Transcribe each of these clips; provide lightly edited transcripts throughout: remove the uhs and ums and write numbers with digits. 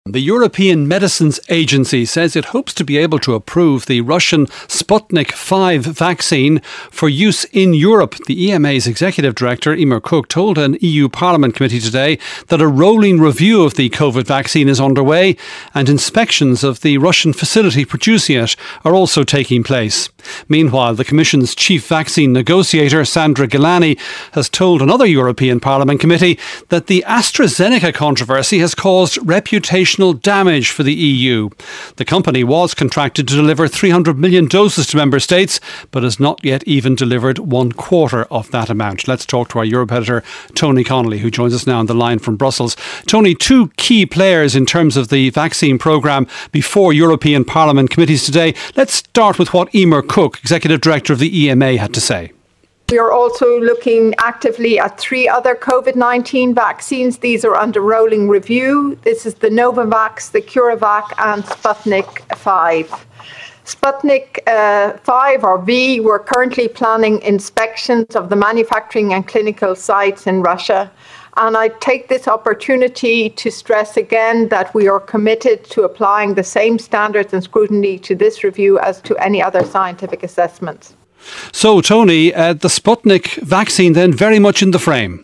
The European Medicines Agency says it hopes to be able to approve the Russian Sputnik V vaccine for use in Europe. The EMA's executive director, Emer Cook, told an EU Parliament committee today that a rolling review of the COVID vaccine is underway and inspections of the Russian facility producing it are also taking place. Meanwhile, the Commission's chief vaccine negotiator, Sandra Gilani, has told another European Parliament committee that the AstraZeneca controversy has caused reputational damage for the EU. The company was contracted to deliver 300 million doses to member states, but has not yet even delivered 1/4 of that amount. Let's talk to our Europe editor, Tony Connolly, who joins us now on the line from Brussels. Tony, two key players in terms of the vaccine programme before European Parliament committees today. Let's start with what Emer Cook, executive director of the EMA, had to say. We are also looking actively at 3 other COVID-19 vaccines. These are under rolling review. This is the Novavax, the CureVac and Sputnik V. Sputnik V or V, we're currently planning inspections of the manufacturing and clinical sites in Russia. And I take this opportunity to stress again that we are committed to applying the same standards and scrutiny to this review as to any other scientific assessments. So, Tony, the Sputnik vaccine then very much in the frame.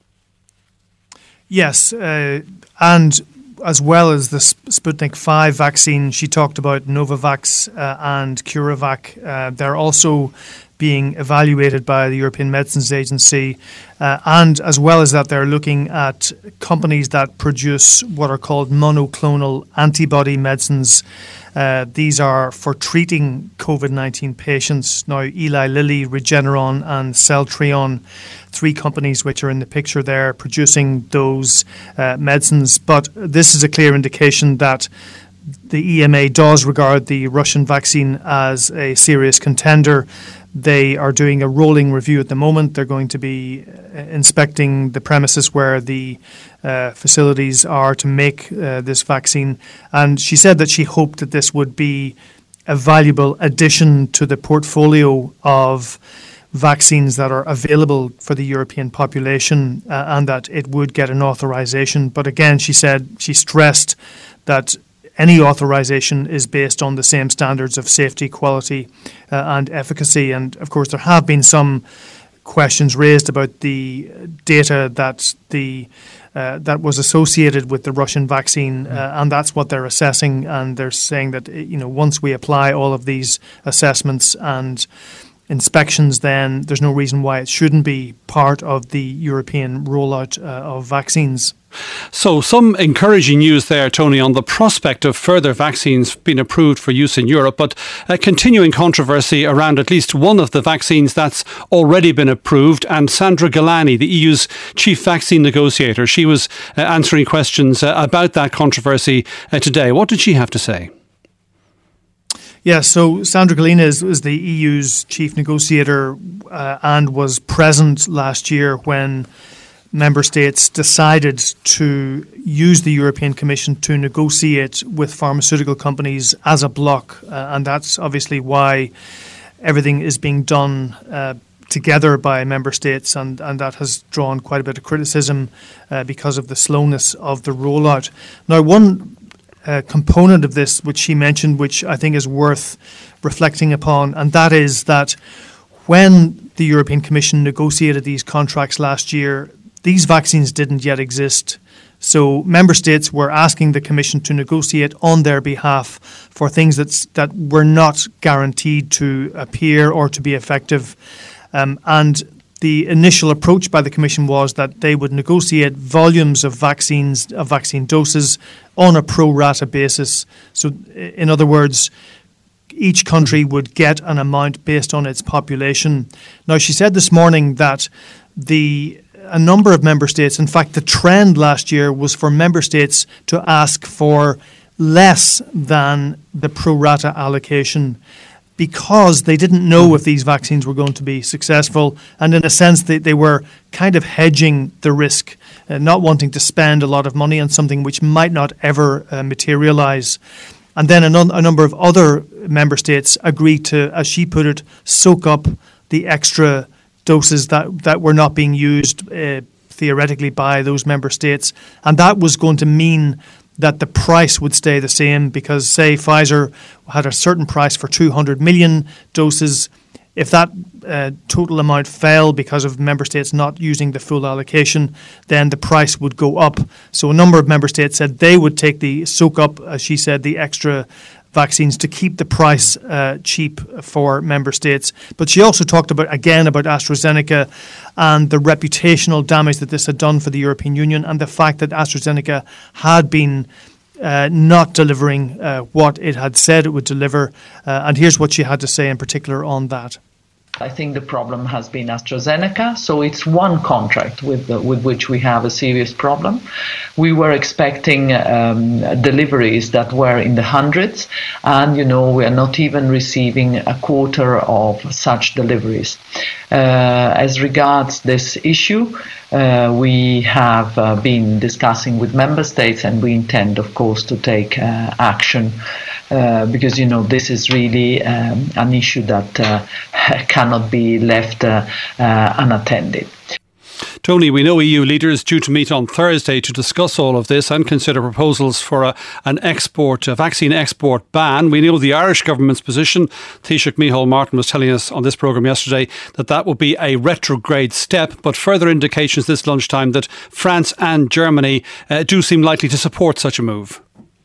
Yes, and as well as the Sputnik V vaccine, she talked about Novavax and CureVac. They're also being evaluated by the European Medicines Agency. And as well as that, they're looking at companies that produce what are called monoclonal antibody medicines. These are for treating COVID-19 patients. Now, Eli Lilly, Regeneron and Celltrion, 3 companies which are in the picture there producing those medicines. But this is a clear indication that the EMA does regard the Russian vaccine as a serious contender. They are doing a rolling review at the moment. They're going to be inspecting the premises where the facilities are to make this vaccine. And she said that she hoped that this would be a valuable addition to the portfolio of vaccines that are available for the European population and that it would get an authorization. But again, she stressed that any authorization is based on the same standards of safety, quality and efficacy. And of course, there have been some questions raised about the data that was associated with the Russian vaccine, and that's what they're assessing. And they're saying that once we apply all of these assessments and inspections, then there's no reason why it shouldn't be part of the European rollout of vaccines. So some encouraging news there, Tony, on the prospect of further vaccines being approved for use in Europe, but a continuing controversy around at least one of the vaccines that's already been approved. And Sandra Gilani, the EU's chief vaccine negotiator, she was answering questions about that controversy today. What did she have to say? Yeah, so Sandra Gilani is the EU's chief negotiator and was present last year when member states decided to use the European Commission to negotiate with pharmaceutical companies as a bloc. And that's obviously why everything is being done together by member states, and that has drawn quite a bit of criticism because of the slowness of the rollout. Now, one component of this, which she mentioned, which I think is worth reflecting upon, and that is that when the European Commission negotiated these contracts last year, these vaccines didn't yet exist. So member states were asking the Commission to negotiate on their behalf for things that were not guaranteed to appear or to be effective. And the initial approach by the Commission was that they would negotiate volumes of vaccine doses on a pro rata basis. So in other words, each country would get an amount based on its population. Now, she said this morning that a number of member states, in fact, the trend last year was for member states to ask for less than the pro rata allocation because they didn't know if these vaccines were going to be successful. And in a sense, they were kind of hedging the risk, not wanting to spend a lot of money on something which might not ever materialize. And then a number of other member states agreed to, as she put it, soak up the extra doses that were not being used theoretically by those member states. And that was going to mean that the price would stay the same, because, say, Pfizer had a certain price for 200 million doses. If that total amount fell because of member states not using the full allocation, then the price would go up. So a number of member states said they would soak up, as she said, the extra vaccines to keep the price cheap for member states. But she also talked about AstraZeneca and the reputational damage that this had done for the European Union, and the fact that AstraZeneca had been not delivering what it had said it would deliver. And here's what she had to say in particular on that. I think the problem has been AstraZeneca, so it's one contract with which we have a serious problem. We were expecting deliveries that were in the hundreds, and we are not even receiving a quarter of such deliveries. As regards this issue, we have been discussing with member states, and we intend, of course, to take action. Because, this is really an issue that cannot be left unattended. Tony, we know EU leaders due to meet on Thursday to discuss all of this and consider proposals for a vaccine export ban. We know the Irish government's position. Taoiseach Micheál Martin was telling us on this programme yesterday that would be a retrograde step, but further indications this lunchtime that France and Germany do seem likely to support such a move.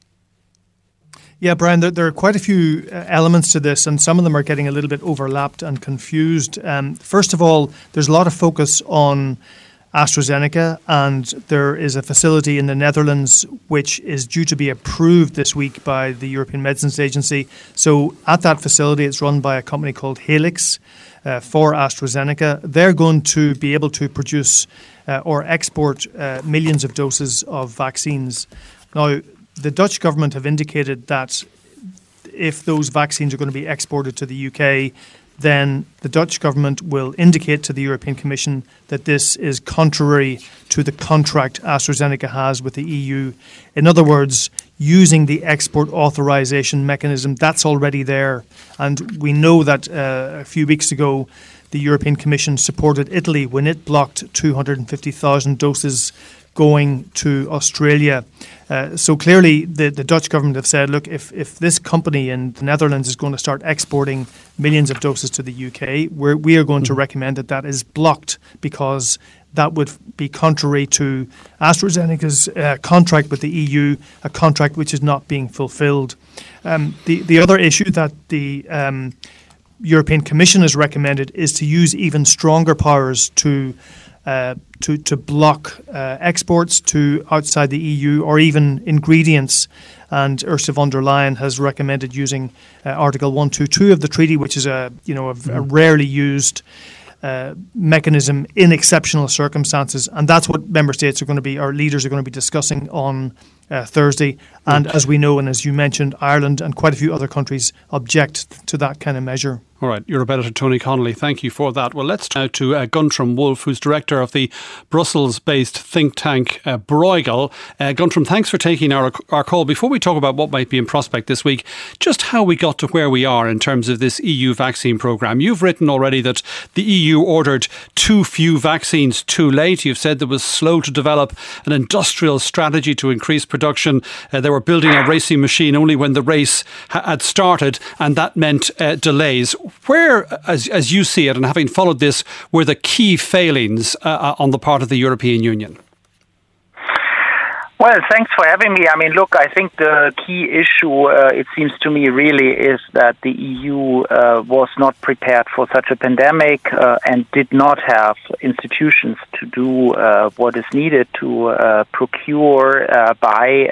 Yeah, Brian, there are quite a few elements to this, and some of them are getting a little bit overlapped and confused. First of all, there's a lot of focus on AstraZeneca, and there is a facility in the Netherlands which is due to be approved this week by the European Medicines Agency. So at that facility, it's run by a company called Helix for AstraZeneca. They're going to be able to produce or export millions of doses of vaccines. Now, the Dutch government have indicated that if those vaccines are going to be exported to the UK, then the Dutch government will indicate to the European Commission that this is contrary to the contract AstraZeneca has with the EU. In other words, using the export authorization mechanism, that's already there. And we know that a few weeks ago, the European Commission supported Italy when it blocked 250,000 doses going to Australia. So clearly the Dutch government have said, look, if this company in the Netherlands is going to start exporting millions of doses to the UK, we are going to recommend that is blocked, because that would be contrary to AstraZeneca's contract with the EU, a contract which is not being fulfilled. The other issue that the European Commission has recommended is to use even stronger powers to block exports to outside the EU, or even ingredients. And Ursula von der Leyen has recommended using Article 122 of the treaty, which is a rarely used mechanism in exceptional circumstances. And that's what member states are going to be, our leaders are going to be discussing on Thursday. And as we know, and as you mentioned, Ireland and quite a few other countries object to that kind of measure. All right, Europe editor Tony Connolly, thank you for that. Well, let's now to Guntram Wolff, who's director of the Brussels-based think tank Bruegel. Guntram, thanks for taking our call. Before we talk about what might be in prospect this week, just how we got to where we are in terms of this EU vaccine programme. You've written already that the EU ordered too few vaccines too late. You've said there was slow to develop an industrial strategy to increase production. They were building a racing machine only when the race had started, and that meant delays. Where, as you see it, and having followed this, were the key failings on the part of the European Union? Well, thanks for having me. I mean, look, I think the key issue, it seems to me, really is that the EU was not prepared for such a pandemic and did not have institutions to do what is needed to procure, buy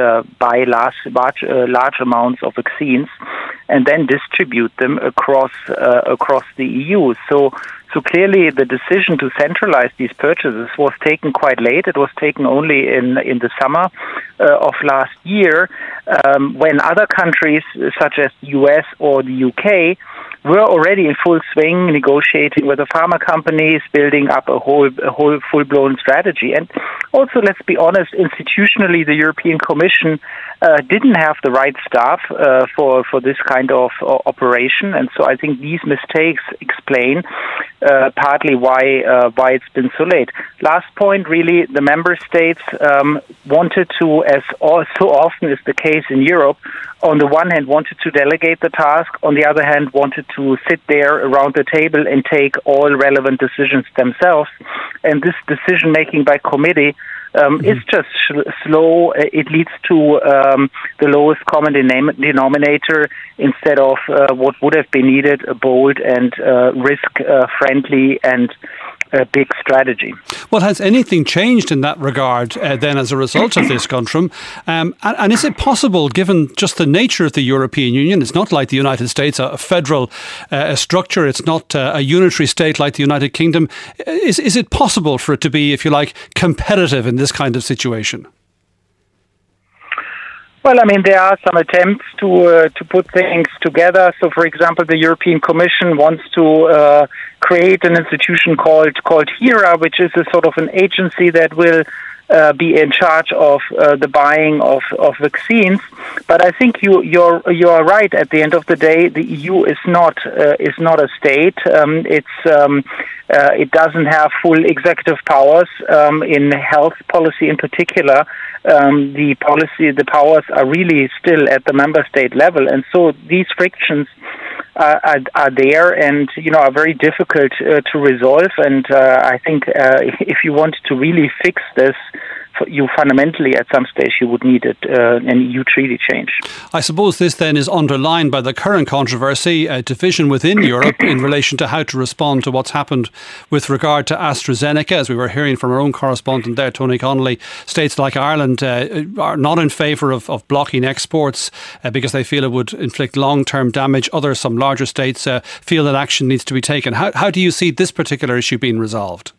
large amounts of vaccines and then distribute them across the EU. So clearly, the decision to centralize these purchases was taken quite late. It was taken only in the summer of last year, when other countries, such as the US or the UK, were already in full swing, negotiating with the pharma companies, building up a whole full-blown strategy. And also, let's be honest, institutionally, the European Commission didn't have the right staff for this kind of operation, and so I think these mistakes explain partly why it's been so late. Last point, really, the member states wanted to, as so often is the case in Europe, on the one hand wanted to delegate the task, on the other hand wanted to sit there around the table and take all relevant decisions themselves. And this decision-making by committee is just slow. It leads to the lowest common denominator instead of what would have been needed, a bold and risk-friendly and a big strategy. Well, has anything changed in that regard then as a result of this, Guntram? And is it possible, given just the nature of the European Union, it's not like the United States, a federal structure, it's not a unitary state like the United Kingdom, is it possible for it to be, if you like, competitive in this kind of situation? Well, I mean, there are some attempts to put things together. So, for example, the European Commission wants to create an institution called HERA, which is a sort of an agency that will be in charge of the buying of vaccines. But I think you are right. At the end of the day, the EU is not a state. It doesn't have full executive powers in health policy in particular. The powers are really still at the member state level, and so these frictions are there and are very difficult to resolve. And I think if you wanted to really fix this, you fundamentally at some stage you would need an EU treaty change. I suppose this then is underlined by the current controversy, a division within Europe in relation to how to respond to what's happened with regard to AstraZeneca. As we were hearing from our own correspondent there, Tony Connolly, states like Ireland are not in favour of blocking exports because they feel it would inflict long-term damage. Some larger states feel that action needs to be taken. How do you see this particular issue being resolved?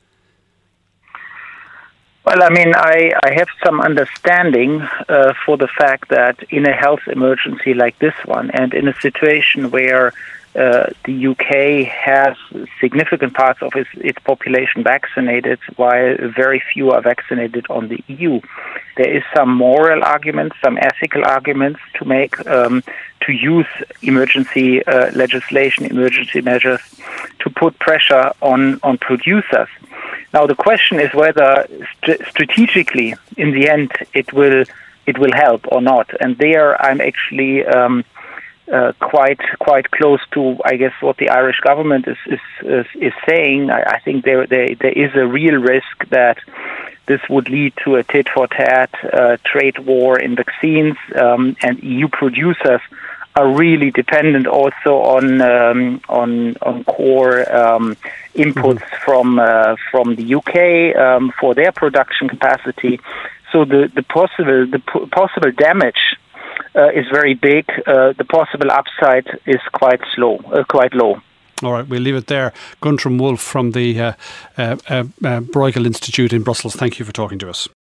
Well, I mean, I have some understanding for the fact that in a health emergency like this one, and in a situation where the UK has significant parts of its population vaccinated, while very few are vaccinated on the EU, there is some moral arguments, some ethical arguments to make to use emergency legislation, emergency measures to put pressure on producers. Now, the question is whether strategically, in the end, it will help or not. And there, I'm actually quite close to, I guess, what the Irish government is saying. I think there is a real risk that this would lead to a tit-for-tat trade war in vaccines, and EU producers are really dependent also on core inputs from the UK for their production capacity. So the possible damage is very big. The possible upside is quite low. All right, we'll leave it there. Guntram Wolff from the Bruegel Institute in Brussels, thank you for talking to us.